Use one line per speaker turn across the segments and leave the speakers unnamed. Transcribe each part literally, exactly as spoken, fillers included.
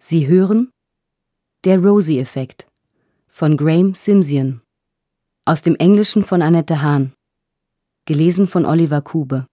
Sie hören Der Rosie-Effekt von Graeme Simsion, aus dem Englischen von Annette Hahn, gelesen von Oliver Kube.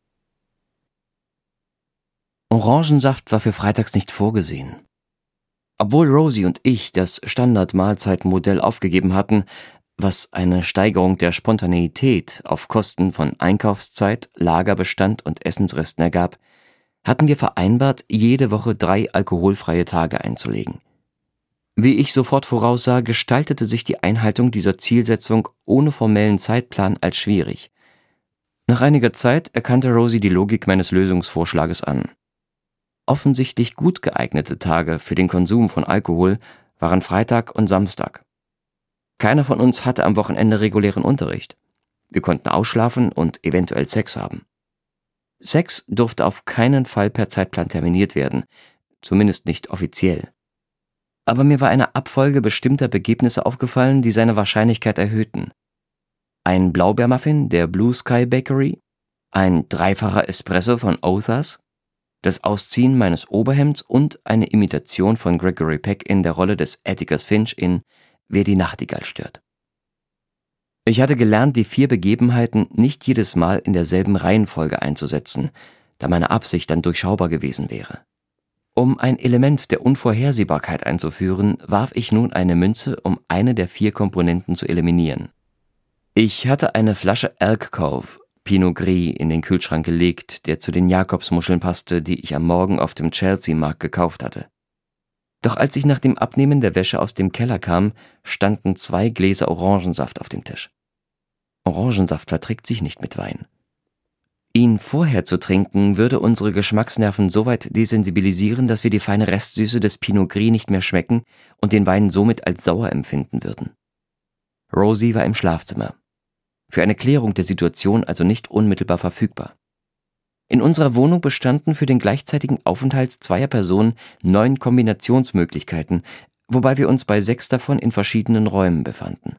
Orangensaft war für freitags nicht vorgesehen. Obwohl Rosie und ich das Standard-Mahlzeitenmodell aufgegeben hatten, was eine Steigerung der Spontaneität auf Kosten von Einkaufszeit, Lagerbestand und Essensresten ergab, hatten wir vereinbart, jede Woche drei alkoholfreie Tage einzulegen. Wie ich sofort voraussah, gestaltete sich die Einhaltung dieser Zielsetzung ohne formellen Zeitplan als schwierig. Nach einiger Zeit erkannte Rosie die Logik meines Lösungsvorschlages an. Offensichtlich gut geeignete Tage für den Konsum von Alkohol waren Freitag und Samstag. Keiner von uns hatte am Wochenende regulären Unterricht. Wir konnten ausschlafen und eventuell Sex haben. Sex durfte auf keinen Fall per Zeitplan terminiert werden, zumindest nicht offiziell. Aber mir war eine Abfolge bestimmter Begebnisse aufgefallen, die seine Wahrscheinlichkeit erhöhten. Ein Blaubeermuffin der Blue Sky Bakery, ein dreifacher Espresso von Others, das Ausziehen meines Oberhemds und eine Imitation von Gregory Peck in der Rolle des Atticus Finch in Wer die Nachtigall stört. Ich hatte gelernt, die vier Begebenheiten nicht jedes Mal in derselben Reihenfolge einzusetzen, da meine Absicht dann durchschaubar gewesen wäre. Um ein Element der Unvorhersehbarkeit einzuführen, warf ich nun eine Münze, um eine der vier Komponenten zu eliminieren. Ich hatte eine Flasche Elk Cove Pinot Gris in den Kühlschrank gelegt, der zu den Jakobsmuscheln passte, die ich am Morgen auf dem Chelsea-Markt gekauft hatte. Doch als ich nach dem Abnehmen der Wäsche aus dem Keller kam, standen zwei Gläser Orangensaft auf dem Tisch. Orangensaft verträgt sich nicht mit Wein. Ihn vorher zu trinken, würde unsere Geschmacksnerven so weit desensibilisieren, dass wir die feine Restsüße des Pinot Gris nicht mehr schmecken und den Wein somit als sauer empfinden würden. Rosie war im Schlafzimmer. Für eine Klärung der Situation also nicht unmittelbar verfügbar. In unserer Wohnung bestanden für den gleichzeitigen Aufenthalt zweier Personen neun Kombinationsmöglichkeiten, wobei wir uns bei sechs davon in verschiedenen Räumen befanden.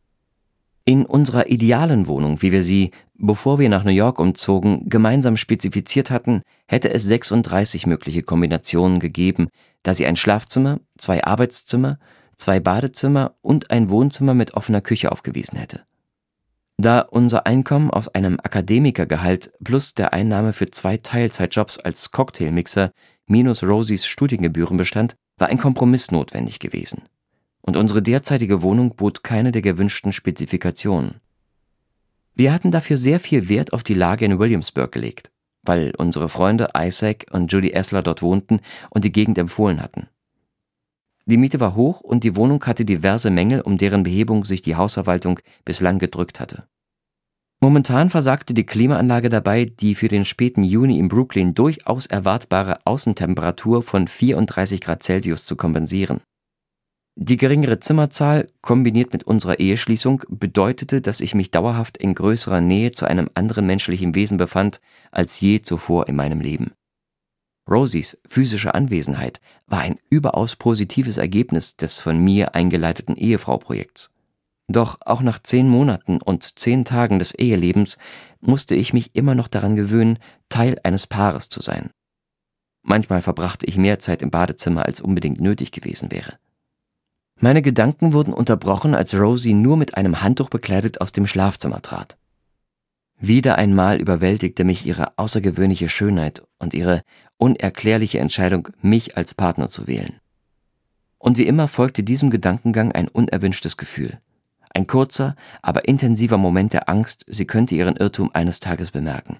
In unserer idealen Wohnung, wie wir sie, bevor wir nach New York umzogen, gemeinsam spezifiziert hatten, hätte es sechsunddreißig mögliche Kombinationen gegeben, da sie ein Schlafzimmer, zwei Arbeitszimmer, zwei Badezimmer und ein Wohnzimmer mit offener Küche aufgewiesen hätte. Da unser Einkommen aus einem Akademikergehalt plus der Einnahme für zwei Teilzeitjobs als Cocktailmixer minus Rosies Studiengebühren bestand, war ein Kompromiss notwendig gewesen. Und unsere derzeitige Wohnung bot keine der gewünschten Spezifikationen. Wir hatten dafür sehr viel Wert auf die Lage in Williamsburg gelegt, weil unsere Freunde Isaac und Judy Essler dort wohnten und die Gegend empfohlen hatten. Die Miete war hoch und die Wohnung hatte diverse Mängel, um deren Behebung sich die Hausverwaltung bislang gedrückt hatte. Momentan versagte die Klimaanlage dabei, die für den späten Juni in Brooklyn durchaus erwartbare Außentemperatur von vierunddreißig Grad Celsius zu kompensieren. Die geringere Zimmerzahl, kombiniert mit unserer Eheschließung, bedeutete, dass ich mich dauerhaft in größerer Nähe zu einem anderen menschlichen Wesen befand, als je zuvor in meinem Leben. Rosies physische Anwesenheit war ein überaus positives Ergebnis des von mir eingeleiteten Ehefrau-Projekts. Doch auch nach zehn Monaten und zehn Tagen des Ehelebens musste ich mich immer noch daran gewöhnen, Teil eines Paares zu sein. Manchmal verbrachte ich mehr Zeit im Badezimmer, als unbedingt nötig gewesen wäre. Meine Gedanken wurden unterbrochen, als Rosie nur mit einem Handtuch bekleidet aus dem Schlafzimmer trat. Wieder einmal überwältigte mich ihre außergewöhnliche Schönheit und ihre unerklärliche Entscheidung, mich als Partner zu wählen. Und wie immer folgte diesem Gedankengang ein unerwünschtes Gefühl. Ein kurzer, aber intensiver Moment der Angst, sie könnte ihren Irrtum eines Tages bemerken.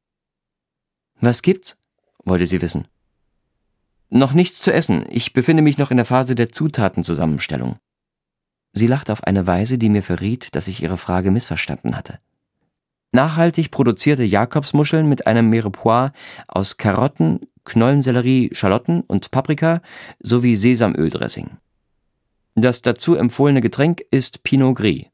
»Was gibt's?« wollte sie wissen. »Noch nichts zu essen. Ich befinde mich noch in der Phase der Zutatenzusammenstellung.« Sie lachte auf eine Weise, die mir verriet, dass ich ihre Frage missverstanden hatte. Nachhaltig produzierte Jakobsmuscheln mit einem Mirepoix aus Karotten, Knollensellerie, Schalotten und Paprika sowie Sesamöldressing. Das dazu empfohlene Getränk ist Pinot Gris.